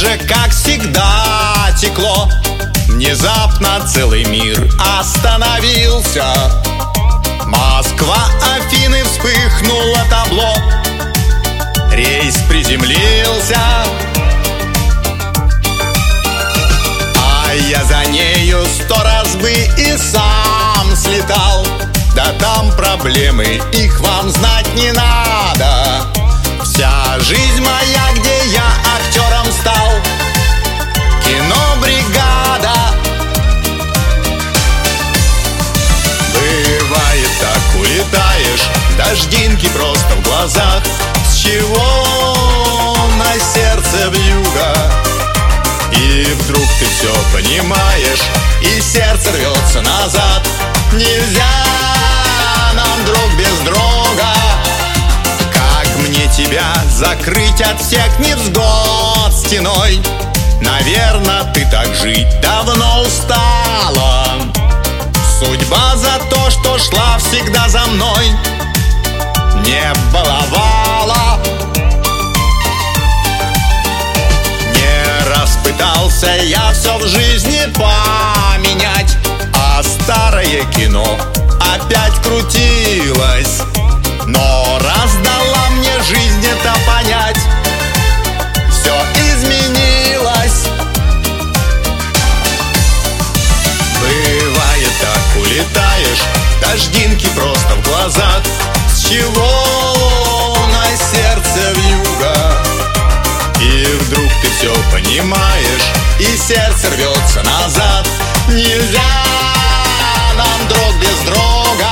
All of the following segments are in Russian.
же, как всегда, текло. Внезапно целый мир остановился. Москва, Афины, вспыхнуло табло. Рейс приземлился, а я за нею 100 раз бы и сам слетал. Да там проблемы, их вам знать не надо. Вся жизнь моя, где я актером стал. Кино «Бригада». Бывает так, улетаешь, дождинки просто в глазах. С чего на сердце вьюга? И вдруг ты все понимаешь, и сердце рвется назад. Нельзя нам друг без друга. Как мне тебя закрыть от всех невзгод стеной? Наверно, ты так жить давно устала. Судьба за то, что шла всегда за мной, не баловала. Не раз пытался я все в жизни поменять, а старое кино опять крутилось. Но раз дала мне жизнь это понять, все изменилось. Бывает так, улетаешь, дождинки просто в глазах. С чего на сердце вьюга? И вдруг ты все понимаешь, и сердце рвется назад. Нельзя нам друг без друга.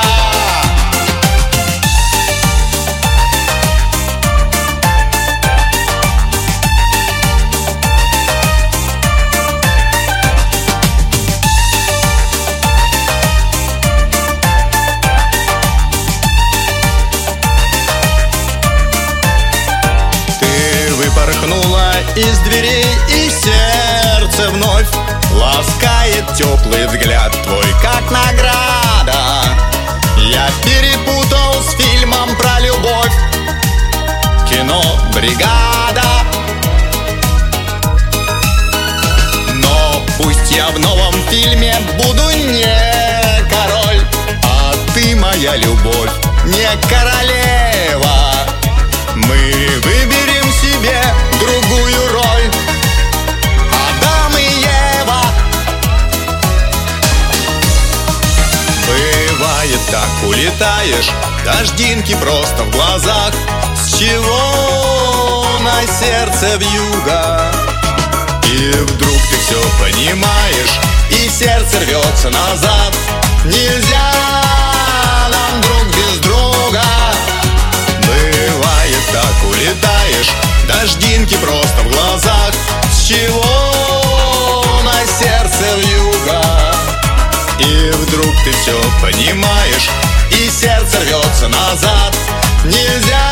Порхнула из дверей, и сердце вновь ласкает теплый взгляд твой, как награда. Я перепутал с фильмом про любовь. Кино «Бригада». Но пусть я в новом фильме буду не король, а ты, моя любовь, не королева. Мы выберем себе другую роль, Адам и Ева. Бывает так, улетаешь, дождинки просто в глазах. С чего на сердце вьюга? И вдруг ты все понимаешь, и сердце рвется назад. Нельзя нам друг без друга. Бывает так, улетаешь, дождинки просто в глазах. С чего на сердце вьюга? И вдруг ты все понимаешь, и сердце рвется назад. Нельзя